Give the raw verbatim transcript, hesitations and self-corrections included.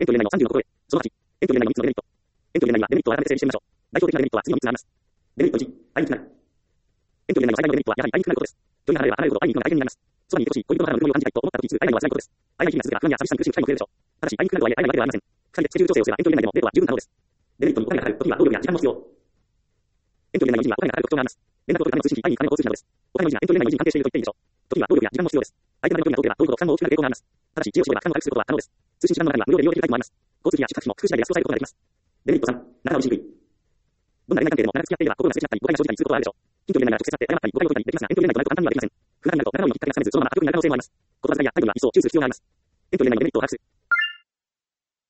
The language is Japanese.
遠距離恋愛のさんじゅうのところへ。そのはち、遠距離恋愛のみっつのデメリット。遠距離恋愛にはデメリットを改めて整理してみましょう。代表的なデメリットは次のみっつあります。デメリットいち、会いにくくなる。遠距離恋愛の最大のデメリットはやはり会いにくくなることです。距離が離れれば離れるほど会いに行くのが大変になります。そばにいてほしい恋人の肌のぬくもりを感じたいと思った時に会えないのは辛いことです。会えない日々が続けば不安や寂しさに苦しむ機会も増えるでしょう。ただし会いにくくなるとはいえ会えないわけではありません。ふたりでスケジュール調整をすれば遠距離恋愛でもデートは十分可能です。デメリットにお金がかかる時には労力や時間も必要。遠距離恋愛の維持にはお金がかかる特徴があります。連絡を取るための通信費、会いに行くための交通費などです。お金の維持が遠距離恋愛の維持に関係していると言っていいでしょう。時には労力や時間も必要です。相手の距離が遠ければ遠いほど負担も大きくなる傾向があります。ただし知恵を絞れば負担を軽くすることは可能です。通信手段の中には無料で利用できるタイプもあります。交通費や宿泊費も工夫次第で安く抑えることができます。デメリットさん、仲直りしにくい。どんな恋愛関係でも長く付き合っていれば心がすれ違ったり誤解が生じたりすることはあるでしょう。近距離恋愛なら直接会って謝ったり誤解を解いたりできますが、遠距離恋愛となると簡単にはできません。不仲になると仲直りのきっかけがつかめず、そのまま悪くなる可能性もあります。言葉遣いや態度には一層注意する必要があります。遠距離恋愛のデメリットを把握する。